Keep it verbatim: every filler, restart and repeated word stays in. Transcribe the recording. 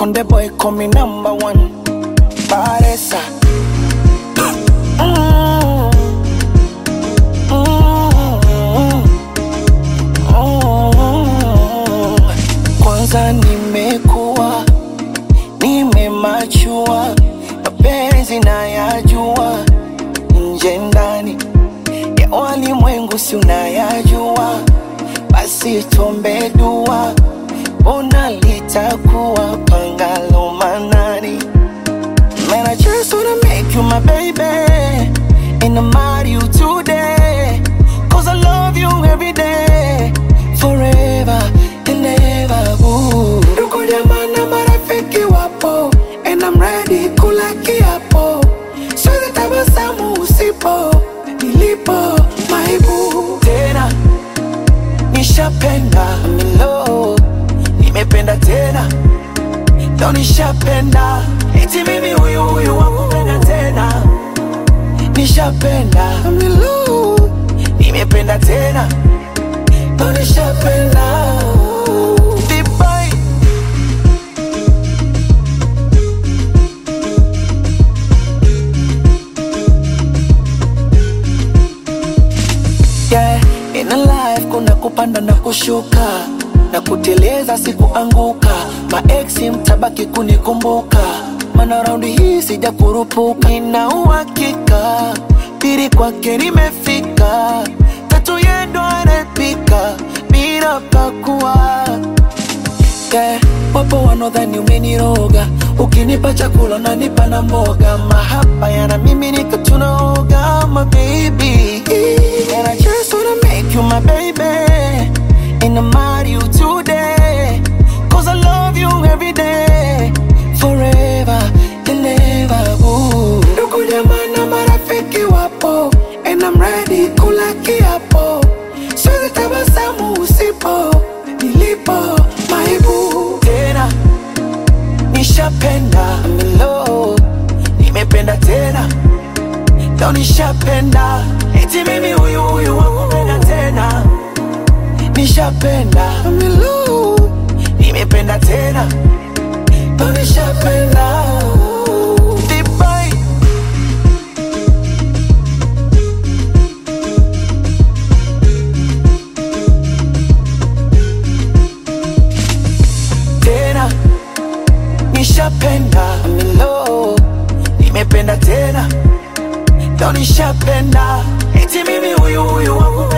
Konde boy call me number one. Paresa. Mm. Mm. Mm. Kwanza nimekuwa, nimemachua, mapenzi nayajua, nje ndani ya walimwengu si unayajua. Basi tuombe dua, ona litakuwa pangalo manani. Man, I just wanna make you my baby, and I'm marry you today, cause I love you every day, forever and ever. Ndugu jamaa na marafiki wapo, and I'm ready kula kiapo. Siwezi tabasamu usipo, nilipo my boo. Tena nishapenda, I'm in love, nimependa tena. Leo nishapenda, eti mimi huyu huyu wakupenda tena. Nishapenda, I'm in love, nimependa tena. Leo nishapenda. Deep boy. Yeah, in a life kuna kupanda na kushuka, na kuteleza sikuanguka. Maeksi mtabaki kunikumbuka, mana raundi hii sija kurupuka. Nina uhakika pili kwake nimefika, tatu yendo anapika bila pakua. Yeah, wapo wanodhani umeniroga, ukinipa chakula unanipa na mboga. Mahaba yana mimi nika tunaoga, my baby. And I just wanna make you my baby, and I'm marry you today, cause I love you every day, forever and ever. Ndugu jamaa na marafiki wapo, and I'm ready kula kiapo. Siwezi tabasamu usipo, nilipo my boo. Tena nishapenda, I'm in love, nimependa tena. Leo nishapenda, eti mimi huyu huyu wakupenda tena. Nishapenda, I'm in love, nimependa tena. Leo nishapenda. Deep boy. Tena nishapenda, I'm in love, nimependa tena. Leo nishapenda, eti mimi huyu huyu wakupenda.